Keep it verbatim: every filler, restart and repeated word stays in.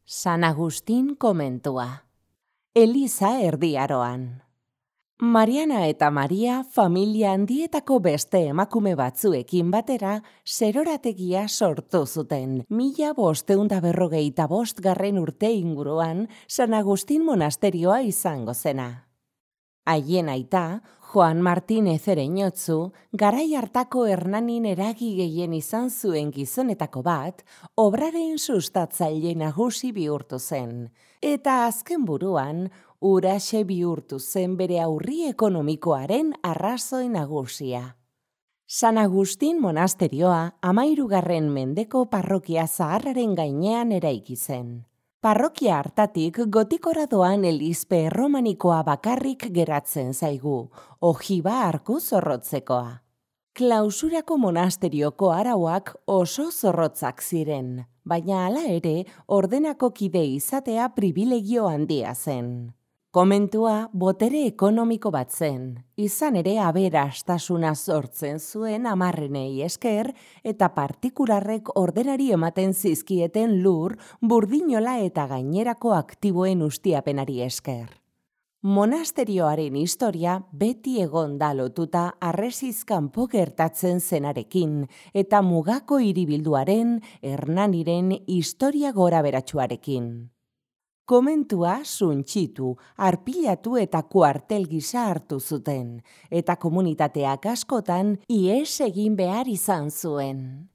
San Agustin komentua. Eliza Erdiaroan. Mariana eta Maria familia handietako beste emakume batzuekin batera zerorategia sortu zuten. Mila bosteunda berrogeita bostgarren urte inguruan San Agustin monasterioa izango zena. Haien aita, Joan Martinez Ereñotzu, garai hartako Hernanin eragi gehien izan zuen gizonetako bat, obraren sustatzaile nagusi bihurtu zen, eta azken buruan, huraxe bihurtu zen bere aurri ekonomikoaren arrazoi nagusia. San Agustin monasterioa hamahirugarren mendeko parrokia zaharraren gainean eraiki zen. Parrokia hartatik gotikora doan elizpe erromanikoa bakarrik geratzen zaigu, ojiba arku zorrotzekoa. Klausurako monasterioko arauak oso zorrotzak ziren, baina hala ere ordenako kide izatea pribilegio handia zen. Komentua botere ekonomiko bat zen, izan ere aberastasuna sortzen zuen hamarrenei esker eta partikularrek ordenari ematen zizkieten lur, burdinola eta gainerako aktiboen ustiapenari esker. Monasterioaren historia beti egon da lotuta harresiz kanpo gertatzen zenarekin eta mugako hiribilduaren, Hernaniren historia goraberatsuarekin. Komentua suntsitu, arpilatu eta kuartel gisa hartu zuten, eta komunitateak askotan ihes egin behar izan zuen.